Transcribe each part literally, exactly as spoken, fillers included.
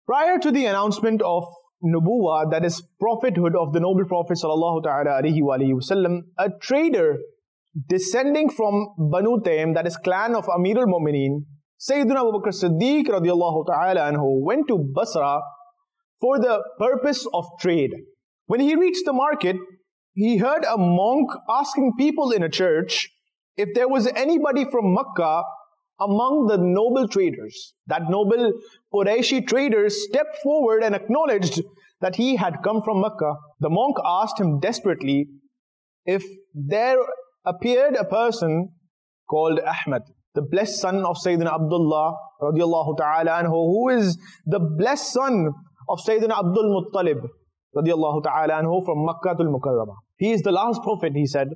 Prior to the announcement of Nubuwah, that is prophethood of the noble Prophet sallallahu ta'ala alaihi wa alihi wasallam, a trader descending from Banu Taym, that is clan of Amir al-Mu'mineen, Sayyidina Abu Bakr Siddiq radiallahu ta'ala anhu, went to Basra for the purpose of trade. When he reached the market, he heard a monk asking people in a church if there was anybody from Makkah among the noble traders. That noble Qurayshi trader stepped forward and acknowledged that he had come from Makkah. The monk asked him desperately if there appeared a person called Ahmad, the blessed son of Sayyidina Abdullah radiallahu ta'ala anhu, who is the blessed son of Sayyidina Abdul Muttalib radiallahu ta'ala anhu from Makkah al Mukarramah. He is the last prophet, he said.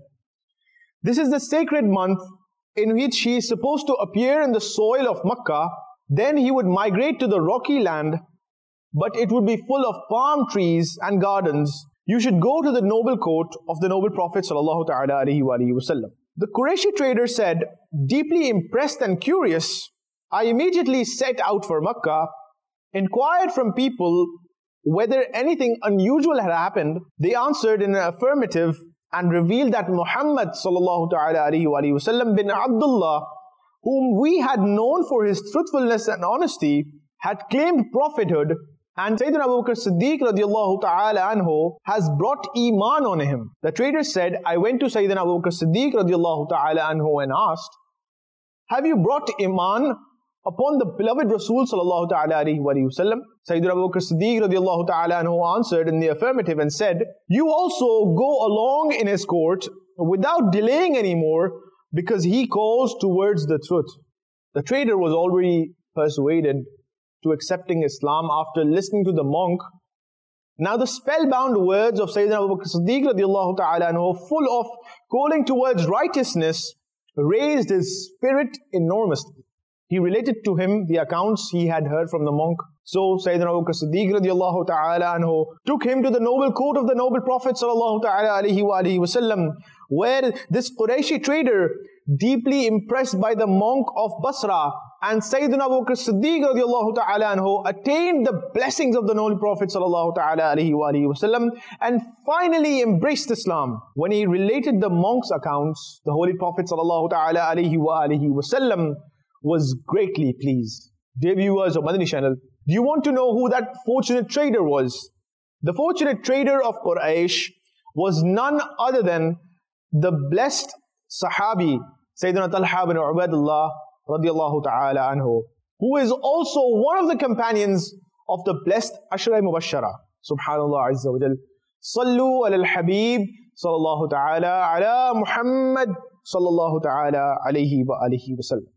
This is the sacred month in which he is supposed to appear in the soil of Makkah. Then he would migrate to the rocky land, but it would be full of palm trees and gardens. You should go to the noble court of the noble Prophet sallallahu ta'ala alaihi wa alihi wasallam. The Qurayshi trader said, deeply impressed and curious, I immediately set out for Makkah, inquired from people whether anything unusual had happened. They answered in an affirmative and revealed that Muhammad sallallahu ta'ala alaihi wa alihi wasallam bin Abdullah, whom we had known for his truthfulness and honesty, had claimed prophethood, and Sayyidina Abu Bakr Siddiq radiallahu ta'ala anhu has brought Iman on him. The trader said, I went to Sayyidina Abu Bakr Siddiq radiallahu ta'ala anhu and asked, have you brought Iman upon the beloved Rasul sallallahu ta'ala alayhi wa sallam? Sayyidina Abu Bakr Siddiq radiallahu ta'ala anhu answered in the affirmative and said, you also go along in his court without delaying anymore, because he calls towards the truth. The trader was already persuaded to accepting Islam after listening to the monk. Now the spellbound words of Sayyidina Abu Bakr Siddiq radiallahu ta'ala anhu, full of calling towards righteousness, raised his spirit enormously. He related to him the accounts he had heard from the monk. So Sayyidina Abu Bakr Siddiq radiallahu ta'ala anhu took him to the noble court of the noble Prophet sallallahu ta'ala alaihi wa alihi wasallam, where this Qurayshi trader, deeply impressed by the monk of Basra, and Sayyidina Abu Bakr Siddiq radiallahu ta'ala anhu, attained the blessings of the noble Prophet sallallahu ta'ala alaihi wa alihi wasallam, and finally embraced Islam. When he related the monk's accounts, the Holy Prophet sallallahu ta'ala alaihi wa alihi wasallam was greatly pleased. Dear viewers of Madani channel, do you want to know who that fortunate trader was? The fortunate trader of Quraysh was none other than the blessed Sahabi, Sayyidina Talha bin Ubaidullah radiallahu ta'ala anhu, who is also one of the companions of the blessed Ashra Mubashara. Subhanallah Azza wa Jal. Sallu ala al-Habib sallallahu ta'ala ala Muhammad sallallahu ta'ala alayhi wa alihi wa sallam.